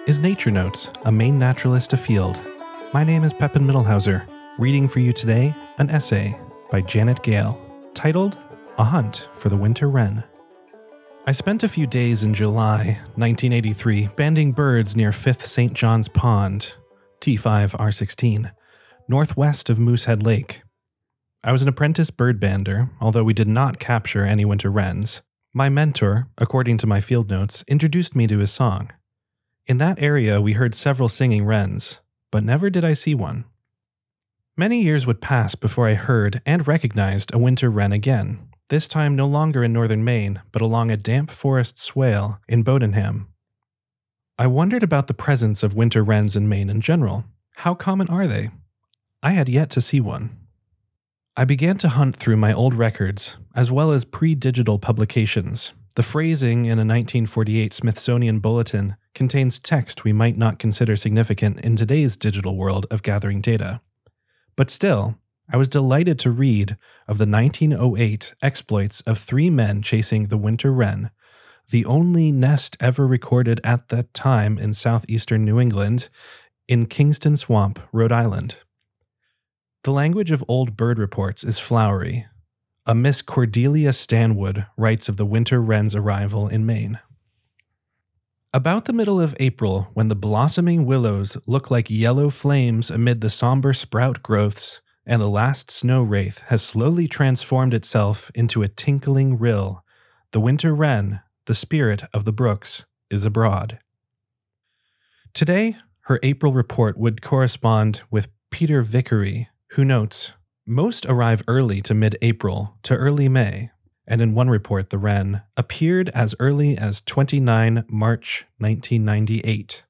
is Nature Notes, a Maine naturalist afield. My name is Pepin Mittelhauser. Reading for you today, an essay by Janet Gale, titled A Hunt for the Winter Wren. I spent a few days in July 1983 banding birds near 5th St. John's Pond, T5R16, northwest of Moosehead Lake. I was an apprentice bird bander, although we did not capture any winter wrens. My mentor, according to my field notes, introduced me to his song. In that area, we heard several singing wrens, but never did I see one. Many years would pass before I heard and recognized a winter wren again, this time no longer in northern Maine, but along a damp forest swale in Bodenham. I wondered about the presence of winter wrens in Maine in general. How common are they? I had yet to see one. I began to hunt through my old records, as well as pre-digital publications. The phrasing in a 1948 Smithsonian bulletin contains text we might not consider significant in today's digital world of gathering data. But still, I was delighted to read of the 1908 exploits of 3 men chasing the winter wren, the only nest ever recorded at that time in southeastern New England, in Kingston Swamp, Rhode Island. The language of old bird reports is flowery. A Miss Cordelia Stanwood writes of the winter wren's arrival in Maine. About the middle of April, when the blossoming willows look like yellow flames amid the somber sprout growths, and the last snow wraith has slowly transformed itself into a tinkling rill, the winter wren, the spirit of the brooks, is abroad. Today, her April report would correspond with Peter Vickery, who notes, most arrive early to mid-April to early May, and in one report the wren appeared as early as 29 March 1998.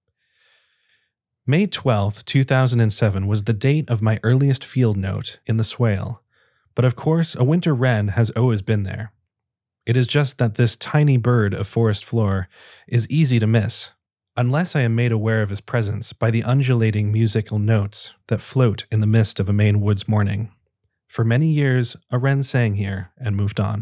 May 12, 2007 was the date of my earliest field note in the swale, but of course a winter wren has always been there. It is just that this tiny bird of forest floor is easy to miss, unless I am made aware of his presence by the undulating musical notes that float in the mist of a Maine woods morning. For many years, a wren sang here and moved on.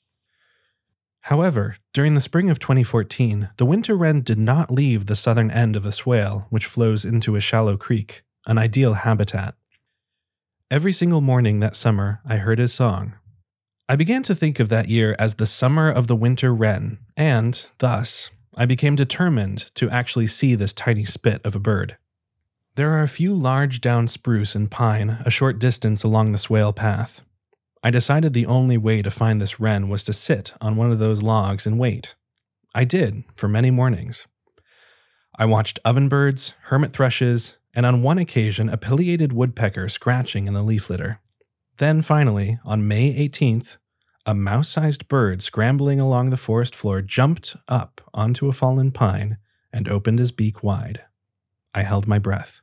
However, during the spring of 2014, the winter wren did not leave the southern end of the swale, which flows into a shallow creek, an ideal habitat. Every single morning that summer, I heard his song. I began to think of that year as the summer of the winter wren, and, thus, I became determined to actually see this tiny spit of a bird. There are a few large down spruce and pine a short distance along the swale path. I decided the only way to find this wren was to sit on one of those logs and wait. I did, for many mornings. I watched ovenbirds, hermit thrushes, and on one occasion a pileated woodpecker scratching in the leaf litter. Then finally, on May 18th, a mouse-sized bird scrambling along the forest floor jumped up onto a fallen pine and opened his beak wide. I held my breath.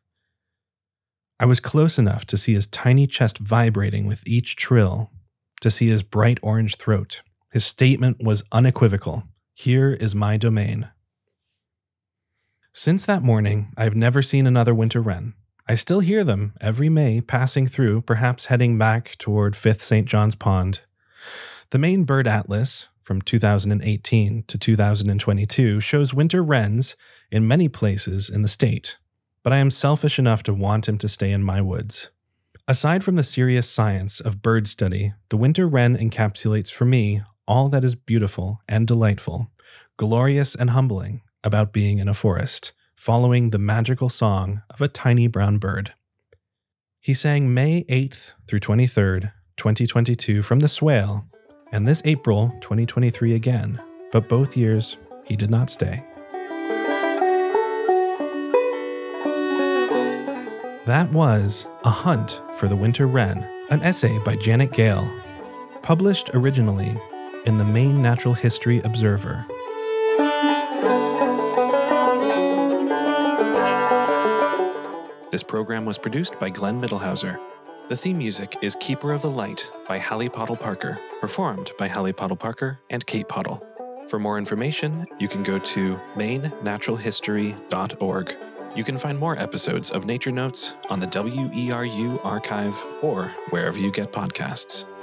I was close enough to see his tiny chest vibrating with each trill, to see his bright orange throat. His statement was unequivocal. Here is my domain. Since that morning, I have never seen another winter wren. I still hear them every May passing through, perhaps heading back toward 5th St. John's Pond. The Maine Bird Atlas, from 2018 to 2022, shows winter wrens in many places in the state, but I am selfish enough to want him to stay in my woods. Aside from the serious science of bird study, the winter wren encapsulates for me all that is beautiful and delightful, glorious and humbling about being in a forest, following the magical song of a tiny brown bird. He sang May 8th through 23rd, 2022 from the swale, and this April 2023 again, but both years he did not stay. That was A Hunt for the Winter Wren, an essay by Janet Gale, published originally in the Maine Natural History Observer. This program was produced by Glenn Mittelhauser. The theme music is Keeper of the Light by Hallie Pottle Parker, performed by Hallie Pottle Parker and Kate Pottle. For more information, you can go to mainenaturalhistory.org. You can find more episodes of Nature Notes on the WERU archive or wherever you get podcasts.